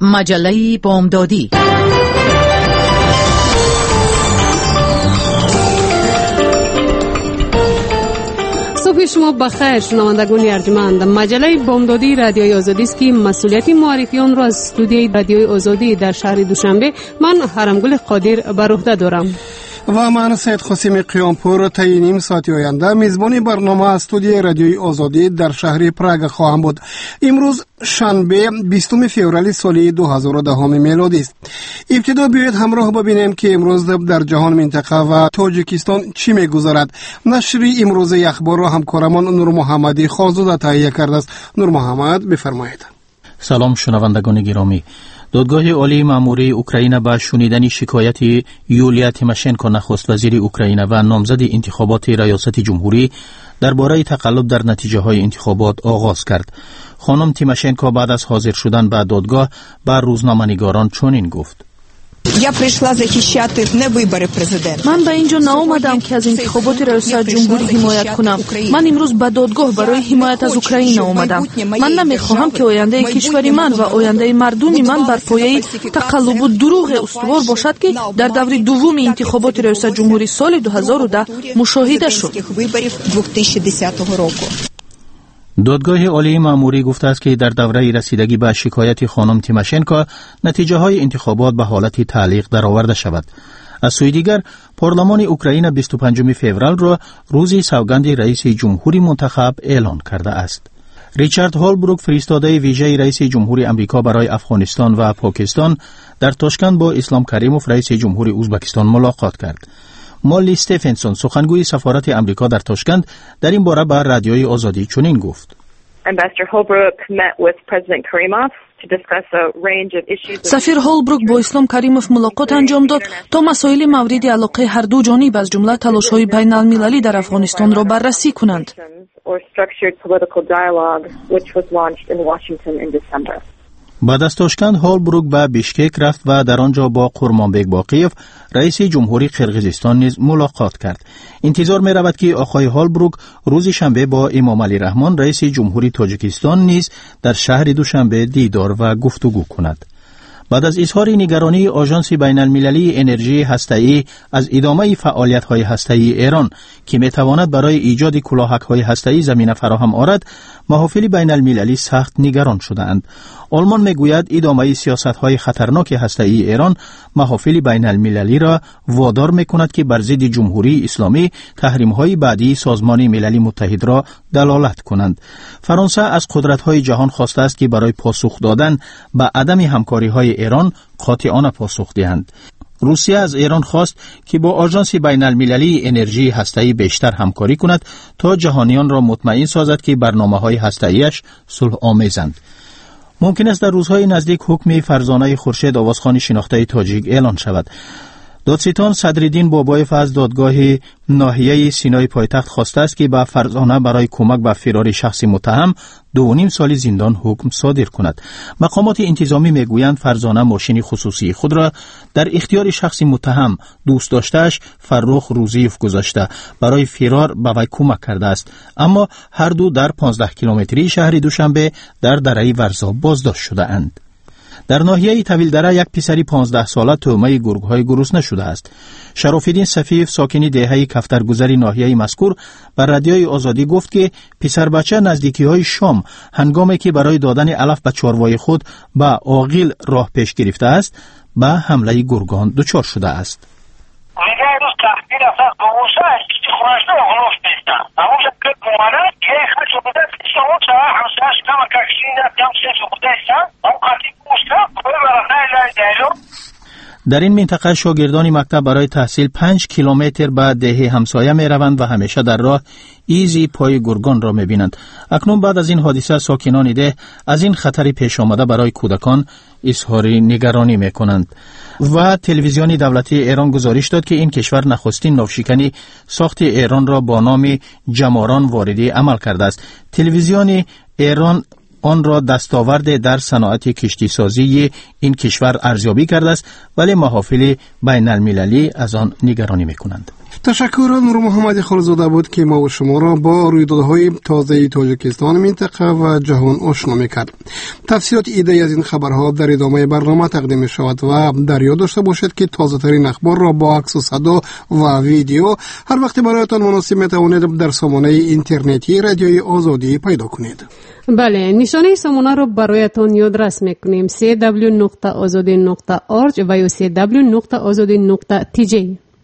مجله بامدادی. صبح شما بخیر شنوندگان ارجمند. مجله بامدادی رادیوی آزادی است که مسئولیت معرفی آن را از استودیوی رادیوی آزادی در شهر دوشنبه من حرمگل قادر بر عهده دارم و من سید خسیم قیامپور طی نیم ساعت آینده میزبان برنامه استودیوی رادیوی آزادی در شهر پراگ خواهم بود. امروز شنبه 20 فوریه سال 2010 میلادی است. ابتدا بیایید همراه ببینیم که امروز در جهان منطقه و تاجیکستان چی میگذرد. نشر امروز اخبار را همکارمان نور محمدی خازوده تهیه کرده است. نور محمد بفرمایید. سلام شنوندگان گرامی. دادگاه عالی مأموری اوکراین با شنیدن شکایت یولیا تیماشنکو نخست وزیر اوکراین و نامزد انتخابات ریاست جمهوری درباره تقلب در نتیجه های انتخابات آغاز کرد. خانم تیماشنکو بعد از حاضر شدن به دادگاه به روزنامه‌نگاران چنین گفت: من به اینجا نآمدم که از انتخابات ریاست جمهوری حمایت کنم. من امروز به دادگاه برای حمایت از اوکراین آمدم. من نمیخواهم که آینده کشور من و آینده مردم من بر پایه تقلب و دروغ استوار باشد که در دور دوم انتخابات ریاست جمهوری سال 2010 مشاهده شد. دادگاه عالی مأموری گفته است که در دوره رسیدگی به شکایت خانم تیماشنکو نتیجه های انتخابات به حالت تعلیق درآورده شود. از سوی دیگر پارلمان اوکراین 25 فوریه را روز سوگند رئیس جمهوری منتخب اعلان کرده است. ریچارد هولبروک فرستاده ویژه رئیس جمهوری آمریکا برای افغانستان و پاکستان در تاشکند با اسلام کریموف رئیس جمهوری ازبکستان ملاقات کرد. مالی استفنسون سخنگوی سفارت آمریکا در تاشکند در این باره به رادیوی آزادی چنین گفت: سفیر هولبروک با اسلام کریموف ملاقات انجام داد تا مسائل مورد علاقه هر دو جانب از جمله تلاش‌های بین‌المللی در افغانستان را بررسی کنند. بعد از تاشکند هولبروک به بیشکک رفت و در آنجا با قرمانبک باقیف رئیس جمهوری قرقیزستان نیز ملاقات کرد. انتظار می رود که آقای هولبروک روز شنبه با امام علی رحمان رئیس جمهوری تاجیکستان نیز در شهر دوشنبه دیدار و گفتگو کند. بعد از اظهار نگرانی آژانس بین‌المللی انرژی هسته‌ای از ادامه فعالیت‌های هسته‌ای ایران که می‌تواند برای ایجاد کلاهک‌های هسته‌ای زمینه فراهم آورد، محافل بین‌المللی سخت نگران شده‌اند. آلمان می‌گوید ادامه سیاست‌های خطرناک هسته‌ای ایران محافل بین‌المللی را وادار می‌کند که بر ضد جمهوری اسلامی تحریم‌های بعدی سازمان ملل متحد را دلالت کنند. فرانسه از قدرت‌های جهان خواسته است که برای پاسخ دادن به عدم همکاری‌های ایران قاطعانه پاسخ دهند. روسیه از ایران خواست که با آژانس بین‌المللی انرژی هسته‌ای بیشتر همکاری کند تا جهانیان را مطمئن سازد که برنامه‌های هسته‌ایش صلح آمیزند. ممکن است در روزهای نزدیک حکم فرزانه خورشید آوازخوان شناخته تاجیک اعلان شود. دادستان صدرالدین بابایف از دادگاه ناحیه سینای پایتخت خواسته است که به فرزانه برای کمک به فرار شخص متهم 2.5 سال زندان حکم صادر کند. مقامات انتظامی میگویند فرزانه ماشین خصوصی خود را در اختیار شخص متهم دوست داشته‌اش فرخ روزیف گذاشته برای فرار به وی کمک کرده است، اما هر دو در 15 کیلومتری شهر دوشنبه در دره ورزا بازداشت شده اند. در ناحیه طویلدره یک پسری 15 ساله تهمه گرگ‌های گرسنه شده است. شراف‌الدین صفیف ساکن دهه کفترگذر ناحیه مذکور بر رادیوی آزادی گفت که پسر بچه نزدیکی‌های شام هنگامی که برای دادن علف به چاروای خود به عاقل راه پیش گرفته است به حمله گرگان دچار شده است. در این منطقه شاگردان مکتب برای تحصیل 5 کیلومتر به دهه همسایه می روند و همیشه در راه ایزی پای گرگان را می بینند. اکنون بعد از این حادثه ساکنان ده از این خطر پیش آمده برای کودکان اظهار نگرانی می کنند. و تلویزیون دولتی ایران گزارش داد که این کشور نخستین ناوشکنی ساخت ایران را با نام جماران واردی عمل کرده است. تلویزیون ایران آن را دستاورد در صنعت کشتی سازی این کشور ارزیابی کرده است، ولی محافل بین المللی از آن نگرانی میکنند. تشکر. نور محمد خالزاده بود که ما و شما را با رویدادهای تازه تاجیکستان، منطقه و جهان آشنا میکرد. تفصیلات ایده از این خبرها در ادامه برنامه تقدیم می شود و در یاد داشته باشید که تازه ترین اخبار را با عکس و صدا و ویدیو هر وقت برایتان مناسب می توانید در سامانه اینترنتی رادیوی آزادی پیدا کنید. بله، نشانه سامانه رو برایتان یادرس میکنیم: www.azadi.org و یا www.azadi.tj.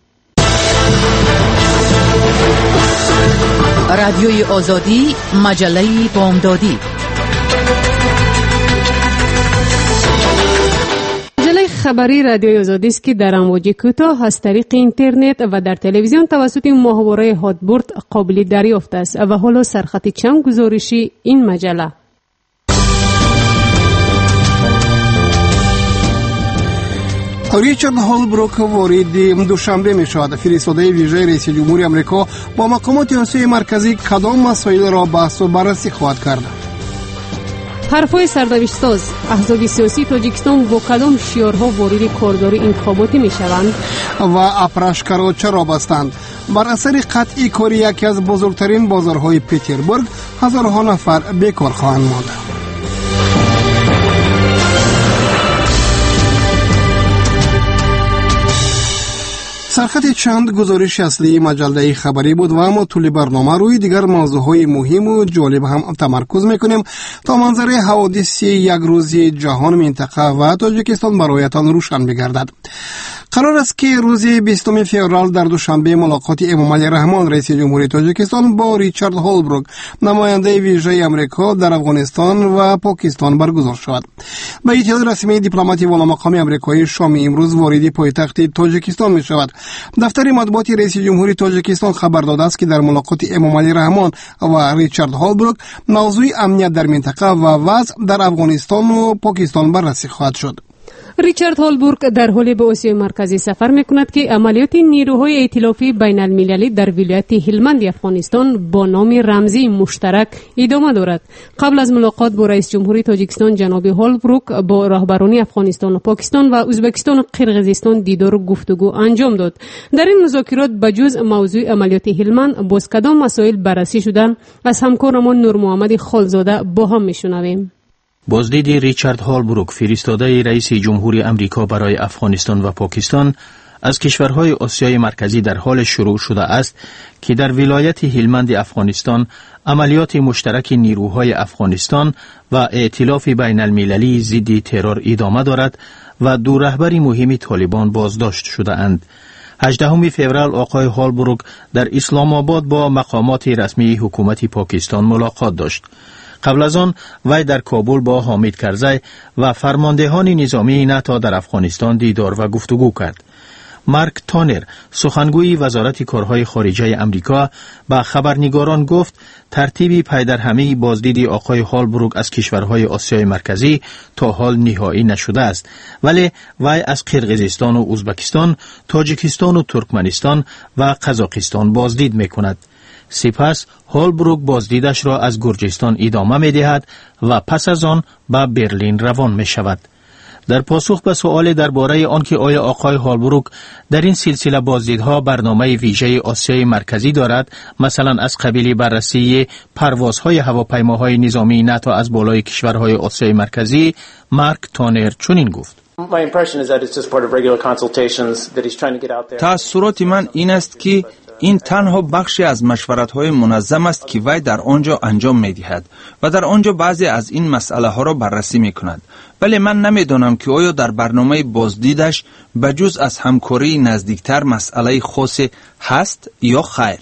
رادیوی آزادی، مجله بامدادی. مجله خبری رادیوی آزادی است که در امواج کوتاه از طریق اینترنت و در تلویزیون توسط ماهواره هاتبورد قابل دریافت است. و حالا سرخط چند گزارشی این مجله. ریچارد هولبروک وارد دوشنبه می شود. فرستاده ویژه رئیس جمهوری آمریکا با مقامات آسیای مرکزی کدام مسائل را بحث و بررسی خواهد کرد؟ حرفای سردبیرساز: احزاب سیاسی تاجیکستان با کدام شعارها وارد کارزاری انتخاباتی می شوند؟ و اپراشکارا چرا بستند؟ بر اثر قطعی کاری یکی از بزرگترین بازارهای پتربورگ هزارها نفر بیکار خواهند ماند. سرخط چند گزارش اصلی مجله خبری بود و اما طول برنامه روی دیگر موضوعهای مهم و جالب هم تمرکز میکنیم تا منظر حوادث یک روزی جهان، منطقه و تاجیکستان برایتان روشن بگردد. قرار است که روز 20 فوریه در دوشنبه ملاقات امامعلی رحمان رئیس جمهوری تاجیکستان با ریچارد هولبروک نماینده ویژه آمریکا در افغانستان و پاکستان برگزار شود. به اطلاع رسمی دیپلمات والامقام آمریکایی شام امروز وارد پایتخت تاجیکستان می شود. دفتر مطبوعاتی رئیس جمهوری تاجیکستان خبر داده است که در ملاقات امامعلی رحمان و ریچارد هولبروک موضوع امنیت در منطقه و وضع در افغانستان و پاکستان بررسی خواهد شد. ریچارد هولبروک در حال به آسیای مرکزی سفر میکند که عملیات نیروهای ائتلافی بین المللی در ولایت هلمند افغانستان با نام رمزی مشترک ادامه دارد. قبل از ملاقات با رئیس جمهوری تاجیکستان جناب هولبروک با رهبران افغانستان و پاکستان و ازبکستان و قرقیزستان دیدار و گفتگو انجام داد. در این مذاکرات بجز موضوع عملیات هلمند باز کدام مسائل بررسی شدند؟ از همکارمان نور محمد خالزاده با هم میشنویم. بازدید ریچارد هولبروک فرستاده رئیس جمهوری آمریکا برای افغانستان و پاکستان از کشورهای آسیای مرکزی در حال شروع شده است که در ولایت هلمند افغانستان عملیات مشترک نیروهای افغانستان و ائتلاف بین المللی ضد ترور ادامه دارد و دو رهبر مهم طالبان بازداشت شده اند. 18 فوریه آقای هولبروک در اسلام آباد با مقامات رسمی حکومت پاکستان ملاقات داشت. قبل از آن وی در کابل با حامد کرزی و فرماندهان نظامی ناتو در افغانستان دیدار و گفتگو کرد. مارک تانر، سخنگوی وزارت کارهای خارجه آمریکا، با خبرنگاران گفت ترتیبی پی در همه بازدید آقای هولبروک از کشورهای آسیای مرکزی تا حال نهایی نشده است، ولی وی از قرقیزستان و ازبکستان، تاجیکستان و ترکمنستان و قزاقستان بازدید میکند. سپس هولبروک بازدیدش را از گرجستان ادامه می دهد و پس از آن به برلین روان می شود. در پاسخ به سؤال درباره آنکه آیا آقای هولبروک در این سلسله بازدیدها برنامه ویژه آسیای مرکزی دارد، مثلا از قبیل بررسی پروازهای هواپیماهای نظامی ناتو از بالای کشورهای آسیای مرکزی، مارک تانر چنین گفت: تأثیرات من این است که این تنها بخشی از مشورت‌های منظم است که وی در آنجا انجام می‌دهد و در آنجا بعضی از این مسئله‌ها را بررسی می‌کند. ولی من نمی‌دانم که آیا در برنامه بازدیدش بجز از همکاری نزدیکتر مسئله خاصی هست یا خیر.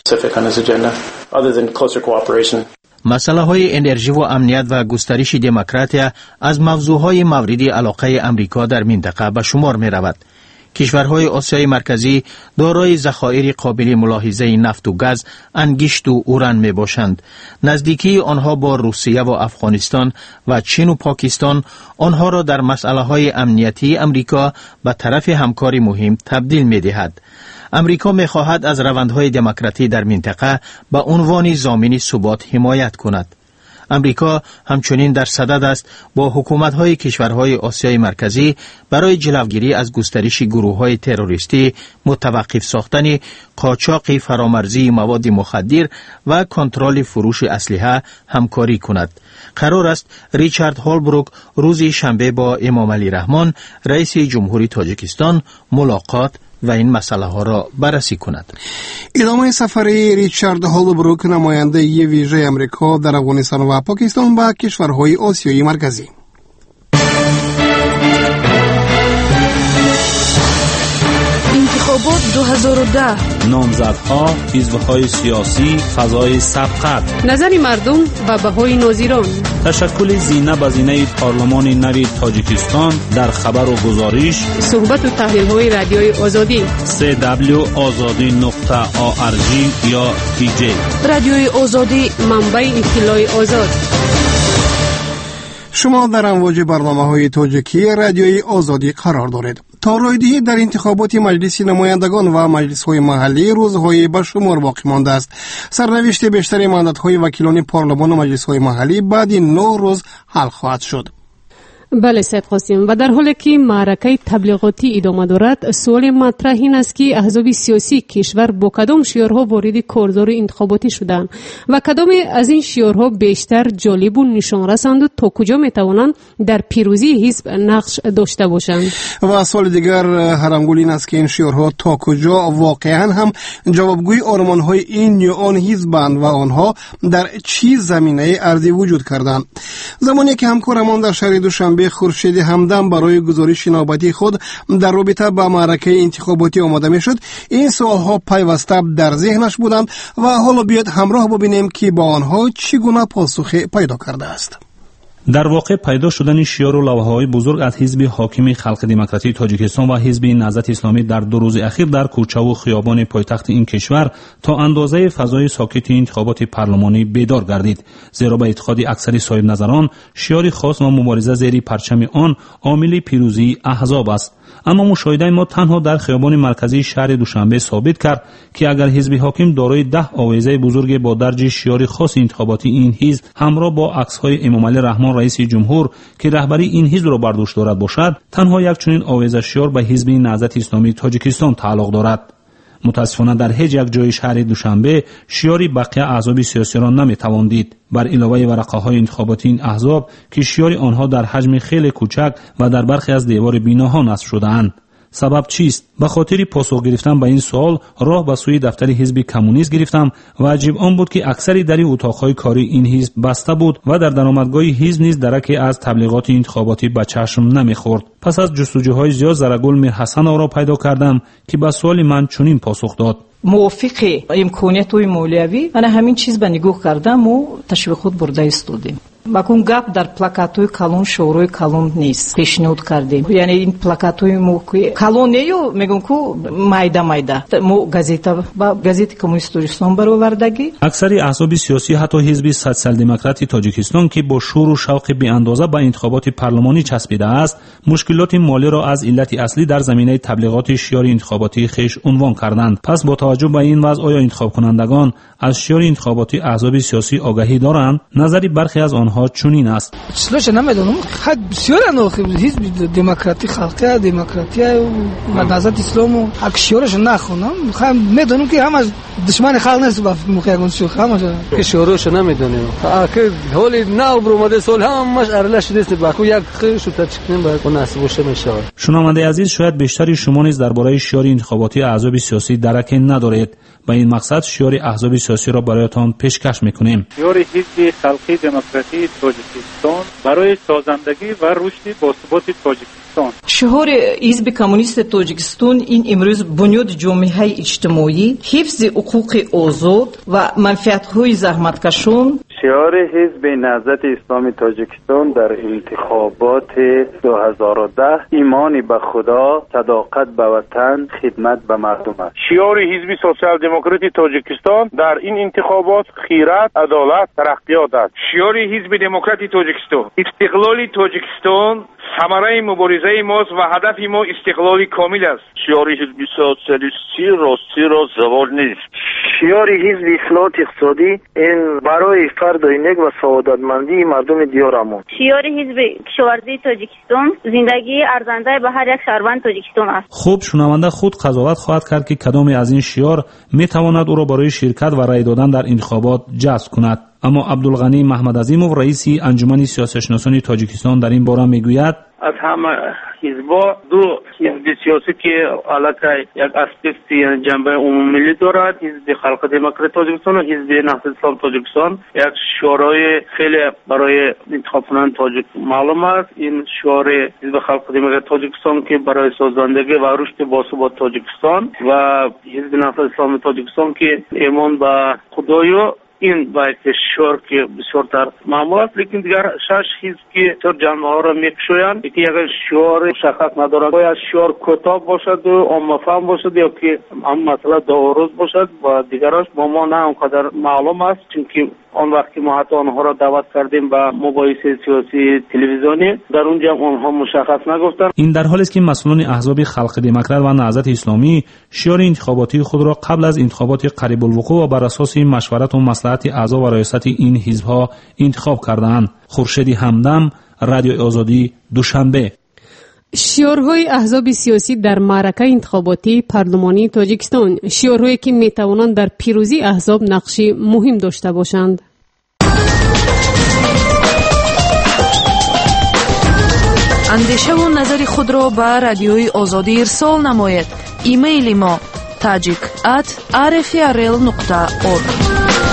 مسئله های انرژی و امنیت و گسترش دموکراتیا از موضوعهای مورد علاقه امریکا در منطقه به شمار می رود. کشورهای آسیای مرکزی دارای ذخایر قابل ملاحظه نفت و گاز، انگشت و اوران می باشند. نزدیکی آنها با روسیه و افغانستان و چین و پاکستان آنها را در مسئله های امنیتی امریکا به طرف همکاری مهم تبدیل می دهد. امریکا می خواهد از روندهای دموکراتی در منطقه به عنوان ضامن ثبات حمایت کند. امریکا همچنین در صدد است با حکومت‌های کشورهای آسیای مرکزی برای جلوگیری از گسترش گروه‌های تروریستی، متوقف ساختن قاچاق فرامرزی مواد مخدر و کنترل فروش اسلحه همکاری کند. قرار است ریچارد هولبروک روز شنبه با امام علی رحمان رئیس جمهوری تاجیکستان ملاقات و این مسئله ها را بررسی کند. ادامه سفر ریچارد هولبروک نماینده ویژه امریکا در افغانستان و پاکستان به کشورهای آسیای مرکزی. انتخابات 2010 نامزدها، حزب‌های سیاسی، فضای سبقت، نظر مردم و بهای ناظران، تشکل زینه به زینه پارلمان نوی تاجیکستان در خبر و گزارش، صحبت و تحلیل‌های رادیوی آزادی www.azadi.org یا DJ. رادیوی آزادی، منبع اطلاع آزاد. شما در امواج برنامه‌های تاجیکی رادیوی آزادی قرار دارید. تا رایدهی در انتخابات مجلس نمایندگان و مجلس‌های محلی روزهای به شمار باقی مانده است. سرنوشت بیشتر ماندات‌های وکیلان پارلمان و مجلس‌های محلی بعد 9 روز حل خواهد شد. بله سید قاسم، و در حالی که معرکه تبلیغاتی ادامه دارد، سوال مطرح این است که احزاب سیاسی کشور با کدام شعارها وارد کارزار انتخاباتی شدند و کدام از این شعارها بیشتر جالب و نشان رسند و تا کجا میتوانند در پیروزی حزب نقش داشته باشند. و سوال دیگر هرمگول این است که این شعارها تا کجا واقعا هم جوابگوی آرمان‌های این یا آن حزبند و آنها در چه زمینه ارزی وجود کردند. زمانی که همکارمان در شهر دوشنبه خورشید همدم برای گزارش نوبتی خود در رابطه با معرکه انتخاباتی آماده می شد، این سوالها پیوسته در ذهنش بودند و حالا بیاید همراه ببینیم که با آنها چگونه پاسخ پیدا کرده است. در واقع پیدا شدن شعار و لوحه‌های بزرگ از حزب حاکم خلق دموکراسی تاجیکستان و حزب نهضت اسلامی در 2 روز اخیر در کوچه و خیابان پایتخت این کشور تا اندازه فضای ساکت انتخابات پارلمانی بیدار گردید، زیرا به اعتقاد اکثر صاحب نظران شعار خاص و مبارزه زیر پرچم آن عامل پیروزی احزاب است. اما مشاهده ما تنها در خیابان مرکزی شهر دوشنبه ثابت کرد که اگر حزب حاکم دارای 10 آویزه بزرگ با درج شعار خاص انتخاباتی این حزب همراه با عکس‌های امام علی رحمان رئیس جمهور که رهبری این حزب را بر دوش دارد باشد، تنها یک چنین آویزه شعار به حزب نهضت اسلامی تاجیکستان تعلق دارد. متاسفانه در هیچ یک جای شهر دوشنبه شعاری بقیه احزاب سیاسی را نمیتوان دید، بر علاوه ورقه‌های انتخاباتی این احزاب که شعار آنها در حجم خیلی کوچک و در برخی از دیوار بیناها نصب شده‌اند. سبب چیست؟ به خاطر پاسخ گرفتن به این سوال راه به سوی دفتر حزب کمونیست گرفتم و عجیب آن بود که اکثر در اتاق‌های کاری این حزب بسته بود و در درآمدگاه حزب نیز درکی از تبلیغات انتخاباتی به چشم نمیخورد. پس از جستجوهای زیاد زرگل میرحسن را پیدا کردم که به سوال من چنین پاسخ داد: موافق امکانیت‌های مالیوی من همین چیز به نگاه کردم و تشویقات برده استودیم. ماکون گپ در плакатои калон шоурӯи калон нест пешниҳод кардем, яъне ин плакатои мо калон неё мегӯм ку майда мо газета ба газети коммунисти тоҷикистон баровардагӣ. аксари аҳзоби сиёсӣ ҳатто ҳизби социал-демократи тоҷикистон ки бо шӯру шавқи беандоза ба интихоботи парлумонӣ часпидааст, мушкилоти молиро аз иллати аслӣ дар заминаи таблиғоти шиёри интихоботии хеш унвон карданд. пас бо таваҷҷӯҳ ба ин вазъ оё интихобкунандагон аз шиёри интихоботии аҳзоби сиёсӣ огаҳӣ доранд? назари бархе аз онҳо чунин аст: числоша намедонам, хат бисёрано ҳизби демократӣ халқия демократия ва наҳзати ислому акшиёраша нахонам, медонам ки ҳамаш душмани халқ нест. ба ягон шӯх ҳамаша ки шӯроша намедонем, ки ҳоли нав бромаде сол ҳамаш арила шудест, баку як шутачкин ба насиб боша мешавад. шунавандаи азиз, шояд бештари шумо низ дар бораи шиёри интихоботии аҳзоби сиёсӣ дараке надоред. ба ин мақсад шиёри аҳзоби сиёсиро бароятон пешкаш мекунем. шиёри ҳизби халқи демократии тоҷикистон барои созандагӣ ва рушди босуботи тоҷикистон. шиёри ҳизби коммунисти тоҷикистон ин имрӯз бунёди ҷомеаи иҷтимоӣ, ҳифзи ҳуқуқи озод ва манфиатҳои заҳматкашон. شعار حزب نهضت اسلامی تاجیکستان در انتخابات 2010 ایمان به خدا، صداقت به وطن، خدمت به مردم است. شعار حزب سوسیال دموکراتی تاجیکستان در این انتخابات خیرات، عدالت، ترقیات است. شعار حزب دموکراتی تاجیکستان: استقلال تاجیکستان ثمره مبارزه ماست و هدف ما استقلال کامل است. شعار حزب سوسیالیستی راستی را زوال نیست. شیار حزب اصلاحات اقتصادی این برای فردای نیک و سعادتمندی مردم دیارمون. شیار حزب کشاورزی تاجیکستان زندگی ارزنده به هر یک شهروند تاجیکستان است. خوب شنونده خود قضاوت خواهد کرد که کدام از این شیار می تواند او را برای شرکت و رای دادن در انتخابات جذب کند. اما عبدالغنی محمد عظیموف رئیس انجمن سیاستشناسان تاجیکستان در این باره میگوید از همه حزب‌ها دو حزب سیاسی که علاقه یک اسپکت جنبه عمومی دارد، حزب خلق دموکرات تاجیکستان و حزب نهضت اسلام تاجیکستان، یک شعارهای خیلی برای انتخاب کنندگان تاجیک معلوم است. این شعار حزب خلق دموکرات تاجیکستان که برای سازندگی و رشد باثبات تاجیکستان و حزب نهضت اسلام تاجیکستان که ایمان به خدایو این باید شعار که بسیارتر معمول است، لیکن دیگر 6 حزب که سر جنبه ها را میکشویند که اگر شعار مشخص ندارد باید شعار کوتاه باشد و عامه فهم باشد یا که هم مثلا داوروز باشد و دیگرش با ما نه اونقدر معلوم است، چون آن وقت که ما حتی آنها را دعوت کردیم به مباحثه سیاسی تلویزیونی در اونجا آنها مشخص نگفتند. این در حالی است که مسئولان احزاب خلق دموکرات و نهضت اسلامی شعار انتخاباتی خود را قبل از انتخابات قریب الوقوع و بر اساس مشورت و مصلحت اعضا و رئاست این حزب‌ها انتخاب کردند. خورشید همدم، رادیو آزادی، دوشنبه. شعارهای احزاب سیاسی در معرکه انتخاباتی پارلمانی تاجیکستان، شعارهایی که میتوانند در پیروزی احزاب نقشی مهم داشته باشند. اندیشه و نظر خود را به رادیوی آزادی ارسال نماید. ایمیل ما tajik@rfrl.org.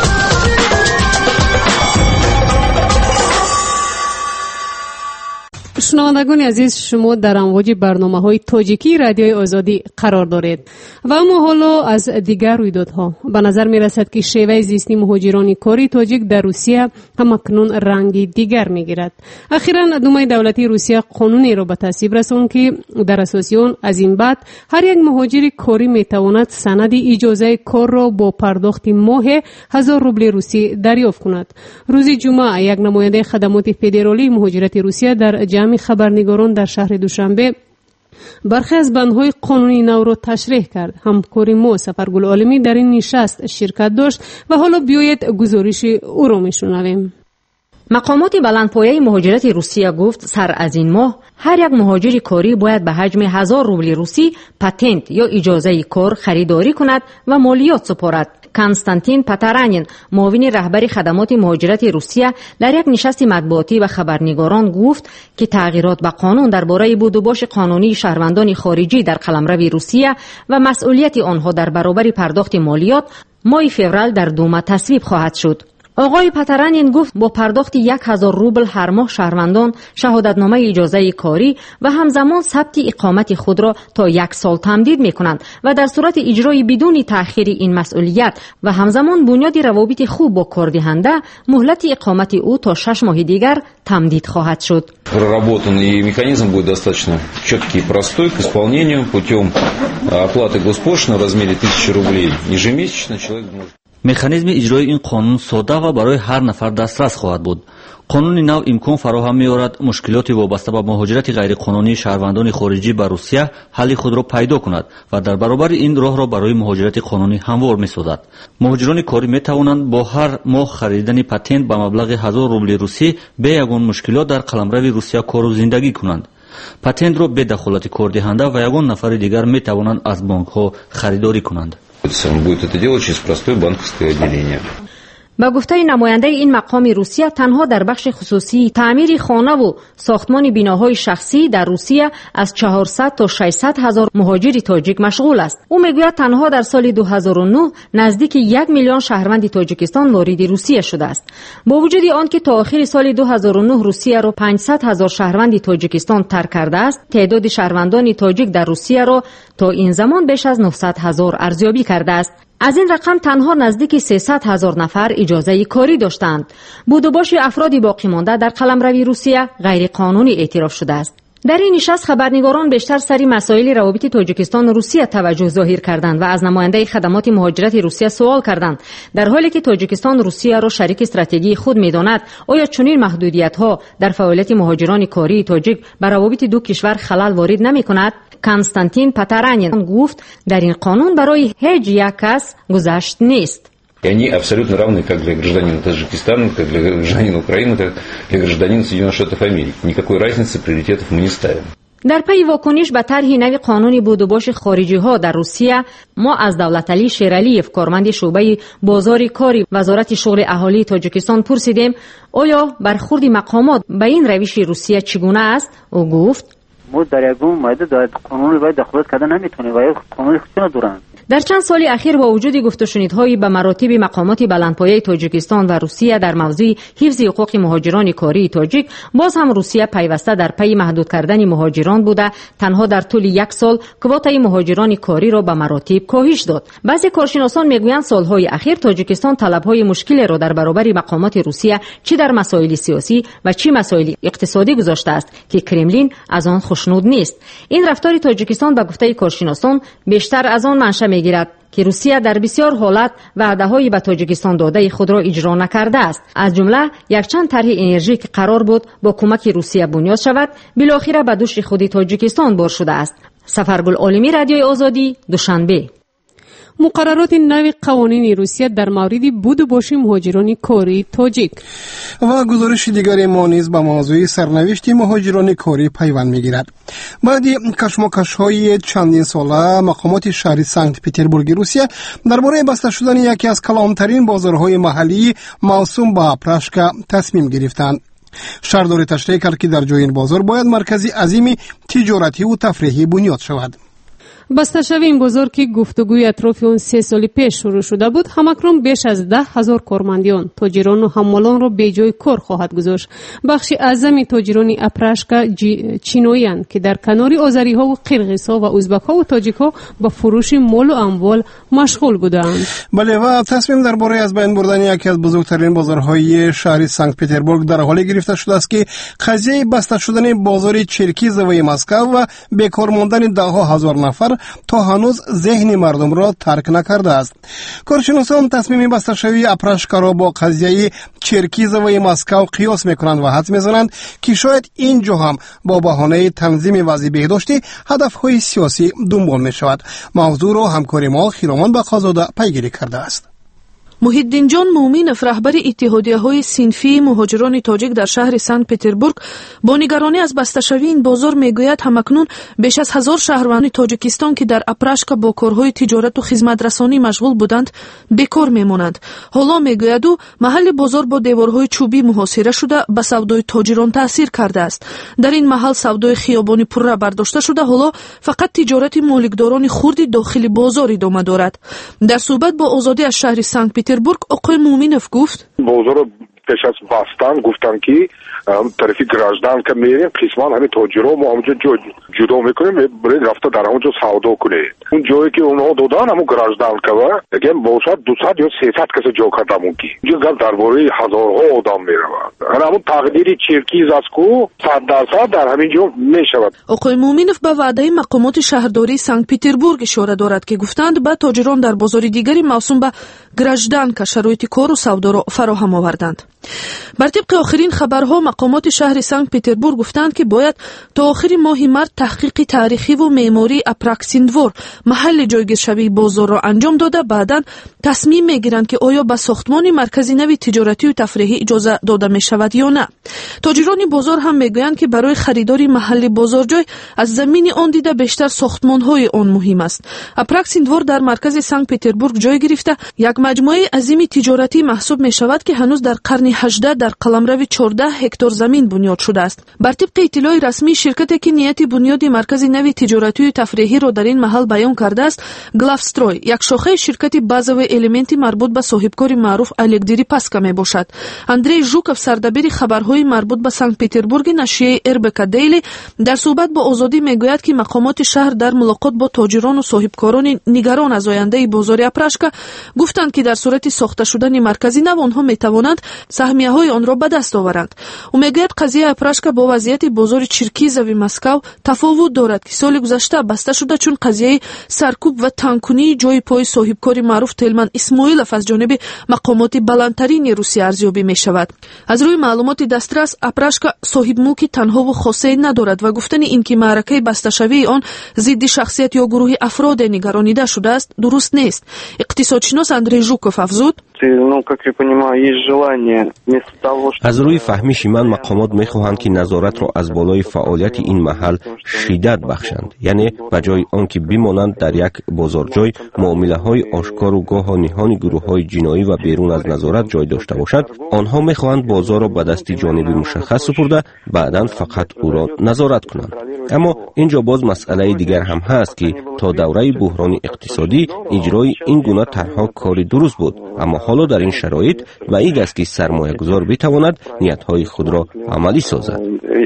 شنوندگان عزیز، شما در امواج برنامه‌های تاجیکی رادیوی آزادی قرار دارید و اما حالا از دیگر رویدادها به نظر می‌رسد که شیوه زیستی مهاجران کاری تاجیک در روسیه همکنون رنگی دیگر می‌گیرد. اخیراً دومای دولتی روسیه قانونی را به تصویب رساند که در اساس آن از این بعد هر یک مهاجر کاری می‌تواند سند اجازه کار را با پرداخت ماهی 1000 روبل روسی دریافت کند. روز جمعه یک نماینده خدمات فدرالی مهاجرت روسیه در جمع خبرنگاران در شهر دوشنبه برخی از بندهای قانونی نو را تشریح کرد. همکار ما سفرگل عالمی در این نشست شرکت داشت و حالا بیایید گزارش او را میشنویم. مقامات بلندپایه مهاجرت روسیه گفت سر از این ماه هر یک مهاجر کاری باید به حجم 1000 روبل روسی پاتنت یا اجازه کار خریداری کند و مالیات سپارد. کنستانتین پاترانین، معاون رهبر خدمات مهاجرت روسیه، در یک نشست مطبوعاتی و خبرنگاران گفت که تغییرات به قانون درباره بود و باش قانونی شهروندان خارجی در قلمرو روسیه و مسئولیت آنها در برابر پرداخت مالیات ماه فوریه در دوما تصویب خواهد شد. آقای پاترانین گفت با پرداخت 1000 روبل هر ماه شهروندان شهادتنامه اجازه کاری و همزمان ثبت اقامت خود را تا 1 سال تمدید می‌کنند و در صورت اجرای بدون تأخیر این مسئولیت و همزمان بنیاد روابط خوب با کاردهنده مهلت اقامت او تا 6 ماه دیگر تمدید خواهد شد. Проработанный механизм будет достаточно четкий и простой к исполнению путем оплаты госпошлины в размере 1000 рублей ежемесячно человек может. مکانیزم اجرای این قانون ساده و برای هر نفر دسترس خواهد بود. قانون نو امکان فراهم می‌آورد مشکلات وابسته به مهاجرت غیرقانونی شهروندان خارجی به روسیه حل خود را پیدا کند و در برابر این راه را برای مهاجرت قانونی هموار می‌سازد. مهاجران کاری می‌توانند با هر ماه خریدن پاتنت به مبلغ 1000 روبل روسی به یگان مشکلات در قلمرو روسیه کار و زندگی کنند. پاتنت را به دخالت کاردهنده و یگان نفر دیگر می‌توانند از بانک‌ها خریداری کنند. Он будет это делать через простое банковское отделение. با گفته نماینده این مقام روسیه تنها در بخش خصوصی تعمیر خانه و ساختمان بناهای شخصی در روسیه از 400 تا 600 هزار مهاجر تاجیک مشغول است. او میگوید تنها در سال 2009 نزدیک 1 میلیون شهروند تاجیکستان وارد روسیه شده است. با وجود آن که تا آخر سال 2009 روسیه را 500 هزار شهروند تاجیکستان ترک کرده است، تعداد شهروندان تاجیک در روسیه را تا این زمان بیش از 900 هزار ارزیابی کرده است. از این رقم تنها نزدیک 300 هزار نفر اجازه کاری داشتند. بود و باش افراد باقی مانده در قلمرو روسیه غیر قانونی اعتراف شده است. در این نشست خبرنگاران بیشتر سر مسائل روابط تاجیکستان و روسیه توجه ظاهر کردند و از نماینده خدمات مهاجرت روسیه سوال کردند. در حالی که تاجیکستان روسیه را شریک استراتژیک خود می‌داند، آیا چنین محدودیت‌ها در فعالیت مهاجران کاری تاجیک بر روابط دو کشور خلل وارد نمی‌کند؟ کنستانتین پاتارانین گفت در این قانون برای هیچ یک کس گذشت نیست. И они абсолютно равны как для гражданина Таджикистана, как для гражданина Украины, так и для гражданина Соединенных Штатов Америки. Никакой разницы приоритетов мы не ставим. در پی واکنش به طرح نوی قانون بودوباش خارجی ها در روسیه، ما از دولتعلی شیرالیف کارمند شعبه بازار کاری وزارت شغل اهالی تاجیکستان پرسیدیم آیا برخورد مقامات به این روش روسیه چگونه است؟ او گفت ما در یگون مایده قانون باید دخالت کردن نمیتونیم و یک قانون خودشون دارن. در چند سال اخیر با وجود گفت و شنیدهای به مراتب مقامات بلندپایه تاجیکستان و روسیه در موضوع حفظ حقوق مهاجران کاری تاجیک، باز هم روسیه پیوسته در پی محدود کردن مهاجران بوده. تنها در طول یک سال کوتای مهاجران کاری را به مراتب کاهش داد. بعضی کارشناسان میگویند سالهای اخیر تاجیکستان طلبهای مشکلی را در برابر مقامات روسیه چه در مسائل سیاسی و چه مسائل اقتصادی گذاشته است که کرملین از آن خوشنود نیست. این رفتار تاجیکستان به گفته کارشناسان بیشتر از آن منشأ میگیرد که روسیه در بسیار حالت وعده‌های به تاجیکستان داده خود را اجرا نکرده است. از جمله یک چند طرح انرژی که قرار بود با کمک روسیه بنیاد شود، بالاخره به دوش خود تاجیکستان بار شده است. سفرگل عالمی، رادیوی آزادی، دوشنبه. مقررات نو قوانین روسیه در مورد بودوباش مهاجران کاری تاجیک و گزارش دیگری ما نیز به موضوع سرنوشت مهاجران کاری پیوند میگیرد. بعد کشمکش‌های چندین ساله مقامات شهر سنت پترزبورگ روسیه درباره بسته شدن یکی از کلانترین بازارهای محلی موسوم به پراشکا تصمیم گرفتند. شهرداری تشریح کرد که در جای این بازار باید مرکزی عظیم تجارتی و تفریحی بنیاد شود. بسته شوی این بازار که گفتگوی اطراف اون 3 سال پیش شروع شده بود، همکنون بیش از 10,000 کارمندان، تاجران و حمالان را به جای کار خواهد گذاشت. بخش اعظم تاجران اپراشکا چینویان که در کنار آذری ها و قرقیز ها و ازبک ها و تاجیک ها با فروش مال و اموال مشغول بودند. بله، و تصمیم درباره از بین بردن یکی از بزرگترین بازارهای شهر سنت پترزبورگ در حال گرفته شده است که قضیه بسته شدن بازار چرکیز و مسکو و بیکار ماندن ده هزار نفر تا هنوز ذهن مردم را ترک نکرده است. کارشناسان تصمیم بسته شوی اپراشکا را با قضیه چرکیز و مسکو قیاس میکنند و حدس میزنند که شاید اینجا هم با بهانه تنظیم وضع بهداشتی هدفهای سیاسی دنبال می شود. موضوع را همکار ما خیرامان بقازاده پیگیری کرده است. محیدین جان مومینف، رهبر اتحادیه‌های صنفی مهاجران تاجیک در شهر سنت پترزبورگ، با نگرانی از بسته شوی این بازار میگوید همکنون بیش از 1000 شهروند تاجیکستان که در اپراشکا با کارهای تجارت و خدمترسانی مشغول بودند بیکار میمانند. حالا میگوید او محل بازار با دیوارهای چوبی محاصره شده به سودای تاجران تاثیر کرده است. در این محل سودای خیابانی پره برداشته شده، حالا فقط تجارت مالکداران خرد داخل بازار ادامه دارد. در صحبت با آزادی از شهر سنت پترزبورگ، آقای مومینف گفت بازار پیش از بستن گفتن که طرف گراجدان که میریم قسمان همین تاجرها ما همونجا جدا میکنیم برای رفته در همونجا سودا کنید. اون جایی که اونها دادن همون گراجدان که اگه باشد 200 یا 300 کسی جا کرده ممکن اینجا گفت درباره هزارها آدم میرود. همون تقدیری چرکیز از کو 100% در همینجا میشود. آقای مومینف به وعده مقامات شهرداری سنت پترزبورگ اشاره دارد که گفتند به تاجران در بازار دیگری موسوم به گراجدان که شرایط کار و سودا را فراهم آوردند. بر طبق آخرین خبرها مقامات شهر سنت پترزبورگ گفتند که باید تا آخر ماه مارس تحقیق تاریخی و معماری اپراکسیندور محل جایگیر شوی بازار را انجام داده بعداً تصمیم میگیرند که آیا به ساختمان مرکزی نوی تجارتی و تفریحی اجازه داده می شود یا نه. تاجران بازار هم میگویند که برای خریداری محل بازارجای از زمین آن دیده بیشتر ساختمان‌های آن مهم است. اپراکسیندور در مرکز سنت پترزبورگ جای گرفته یک مجموعه عظیم تجارتی محسوب می شود که هنوز در قرن 18 در قلمرو 14 هکتار زمین بنیاد شده است. بر طبق اطلاع رسمی شرکتی که نیت بنیاد مرکز نوی تجارتی و تفریحی را در این محل بیان کرده است، گلافستروی، یک شاخه شرکت بازه و المنتی مربوط به صاحبکار معروف الک دیریپاسکا می باشد. اندری ژوکوف، سردبیر خبرهای مربوط به سنت پترزبورگ نشریه اربکا دیلی، در صحبت با آزادی میگوید که مقامات شهر در ملاقات با تاجران و صاحبکاران نگران از آینده بازار اپراشکا گفتند که در صورت ساخته شدن مرکزی نو آنها میتوانند саҳмияҳои онро ба даст оваранд. ӯ мегӯяд қазияи апрашка бо вазъияти бозори чиркизави Москав тафовут дорад, ки соли гузашта баста шуда, чун қазияи саркӯб ва танкунии ҷои пои соҳибкори маъруф Телман Исмоилов аз ҷониби мақомоти баландтарини Русия арзёбӣ мешавад. аз рӯи маълумоти дастрас, апрашка соҳибмулки танҳову хосае надорад ва гуфтани ин ки маъракаи басташавии он зидди шахсият ё гурӯҳи афроде нигаронида шудааст дуруст нест. иқтисодшинос Андрей Жуков афзуд: аз рӯи фаҳмиши ман мақомот мехоҳанд ки назоратро аз болои фаъолияти ин маҳал шиддат бахшанд, яъне ба ҷои он ки бимонанд дар як бозорҷой муомилаҳои ошкору гоҳо ниҳони гурӯҳҳои ҷиноӣ ва берун аз назорат ҷой дошта бошад, онҳо мехоҳанд бозорро ба дасти ҷониби мушаххас супурда баъдан фақат ӯро назорат кунанд. аммо ин ҷо боз масъалаи дигар ҳам ҳаст, ки то давраи буҳрони иқтисодӣ иҷрои ин гуна тарҳҳо кори дуруст буд, аммо ҳоло дар ин шароит баид аст ки сармоягузор битавонад ниятҳои худро амалӣ созад.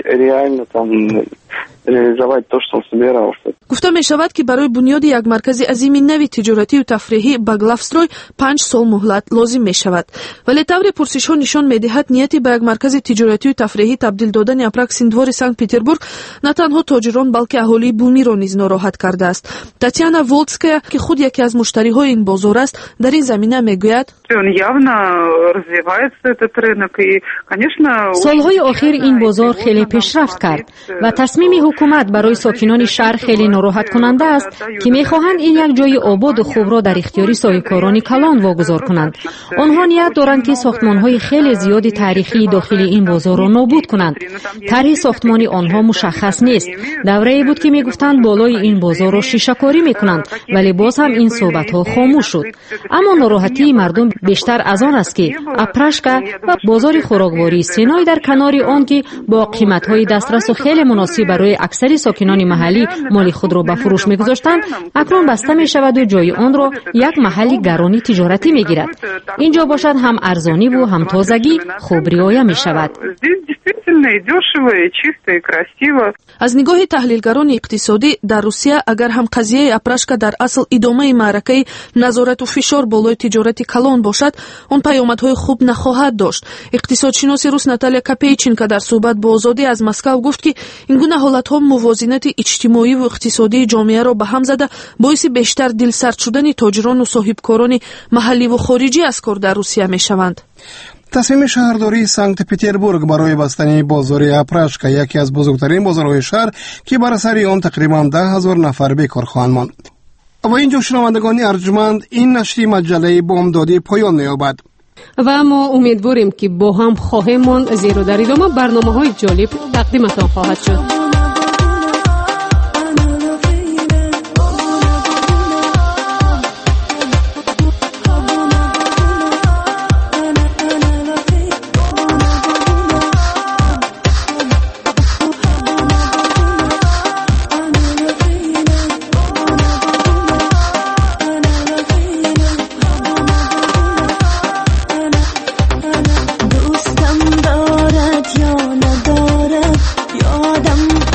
гуфта мешавад ки барои бунёди як маркази азими нави тиҷоратию тафреҳӣ ба главстрой 5 сол муҳлат лозим мешавад. вале таври пурсишҳо нишон медиҳад, нияти ба як маркази тиҷоратию тафреҳӣ табдил додани апрак синдвори Санкт-Петербург на танҳо тоҷирон, балки аҳолии бумиро низ нороҳат кардааст. Татьяна Волдская, ки худ яке аз муштариҳои ин бозор аст, дар ин замина мегӯяд: солҳои охир ин бозор хеле пешрафт кард ва тасмими ҳукумат барои сокинони шаҳр хеле нороҳаткунанда аст, ки мехоҳанд ин як ҷои ободу хубро дар ихтиёри соҳибкорони калон вогузор кунанд. онҳо ният доранд ки сохтмонҳои хеле зиёди таърихии дохили ин бозорро нобуд кунанд. тарҳи сохтмони онҳо мушаххас нест. даврае буд ки мегуфтанд болои ин бозорро шишакорӣ мекунанд, вале боз ҳам ин суҳбатҳо хомӯш шуд. аммо нороҳатии мардум бештар аз он аст, ки апрашка ва бозори хӯроквории Сеной дар канори он, ки бо қиматҳои дастрасу хеле муносиб барои аксари сокинони маҳаллӣ моли худро ба фурӯш мегузоштанд, акнун баста мешаваду ҷои онро як маҳалли гарони тиҷоратӣ мегирад. ин ҷо бошад ҳам арзониву ҳам тозагӣ хуб риоя мешавад. аз нигоҳи таҳлилгарони иқтисодӣ, дар Русия агар ҳам қазияи апрашка дар асл идомаи маъракаи назорату фишор болои тиҷорати калон бошад, он паёмадҳои хуб нахоҳад дошт. иқтисодшиноси рус Наталья Копейченко дар суҳбат бо Озодӣ аз Москав гуфт, ки ин гуна ҳолатҳо мувозинати иҷтимоиву иқтисодии ҷомеаро ба ҳам зада боиси бештар дилсард шудани тоҷирону соҳибкорони маҳалливу хориҷӣ аз кор дар Русия мешаванд. тасмими шаҳрдории Санкт-Петербург барои бастани бозори апрашка, яке аз бузургтарин бозорҳои шаҳр, ки бар асари он тақрибан 10,000 нафар бекор хоҳанд монд. ва ин ҷо шунавандагони арҷманд, ин нашри маҷалаи бомдодӣ поён меёбад. و ما امیدواریم که با هم خواهیم ماند، زیرا در ادامه برنامه‌های جالب تقدیمتان خواهد شد. یا ندارد یادم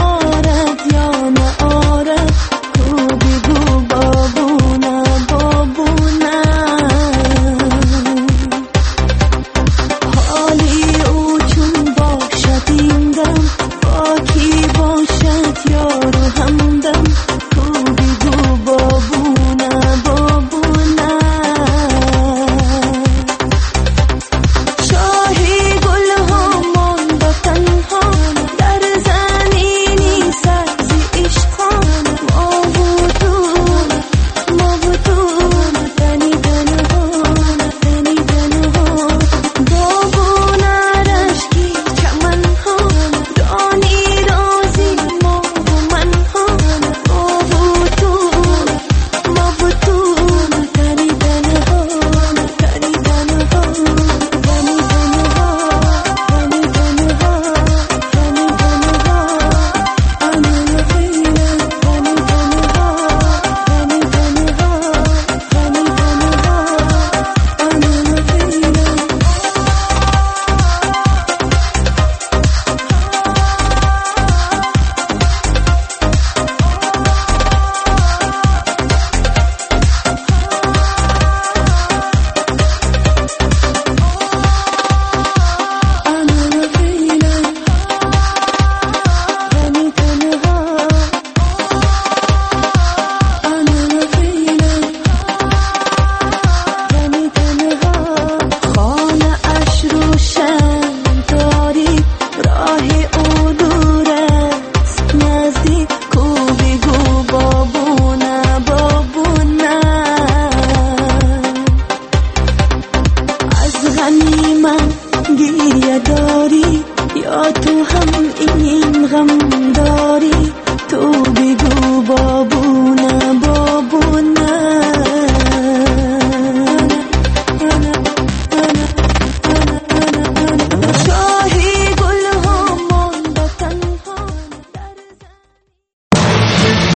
با